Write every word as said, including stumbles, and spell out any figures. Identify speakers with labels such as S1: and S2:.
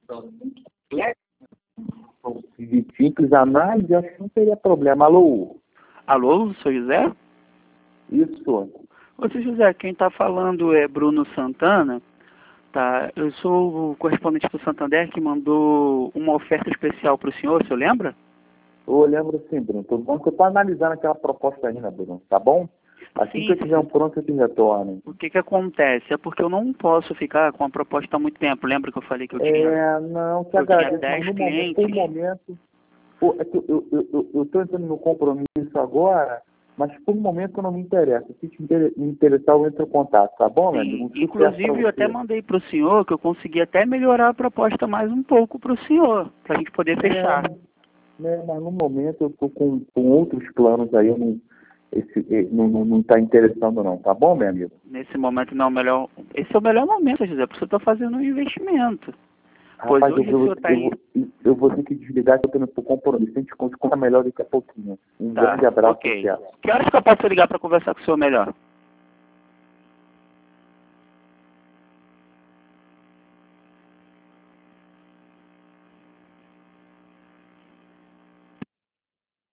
S1: De simples análise, acho que não teria problema. Alô?
S2: Alô, sou José?
S1: Isso.
S2: Ô, seu José, quem está falando é Bruno Santana, tá? Eu sou o correspondente do Santander que mandou uma oferta especial para o senhor, o senhor lembra?
S1: Eu lembro sim, Bruno. Tô bom que eu tô analisando aquela proposta ainda, Bruno, tá bom? Assim
S2: Sim,
S1: que eu tiver um pronto, eu te retorno.
S2: o que que acontece? É porque eu não posso ficar com a proposta há muito tempo. Lembra que eu falei que eu tinha,
S1: É, não, te
S2: eu tinha
S1: agradeço, mas
S2: dez
S1: no momento,
S2: clientes?
S1: por momento, pô, é que eu, eu, eu, eu, eu tô entrando no compromisso agora, mas por momento não me interessa. Se te inter- me interessar, eu entro em contato, tá bom, meu amigo?
S2: Sim,
S1: Um sucesso pra
S2: inclusive eu até
S1: você.
S2: mandei para o senhor que eu consegui até melhorar a proposta mais um pouco para o senhor, para a gente poder
S1: É,
S2: fechar.
S1: né, mas no momento eu tô com, com outros planos aí, eu não, esse, eh, não, não, não tá interessando não, tá bom, meu amigo?
S2: Nesse momento não é o melhor. Esse é o melhor momento, José, porque eu estou fazendo um investimento. Pois
S1: Rapaz, eu
S2: hoje o
S1: vou,
S2: senhor está
S1: eu,
S2: aí.
S1: vou, eu vou ter que desligar, que eu tenho um compromisso. A gente conta melhor daqui a pouquinho. Um
S2: Tá,
S1: grande abraço,
S2: ok.
S1: Thiago.
S2: Que horas que eu posso ligar para conversar com o senhor melhor?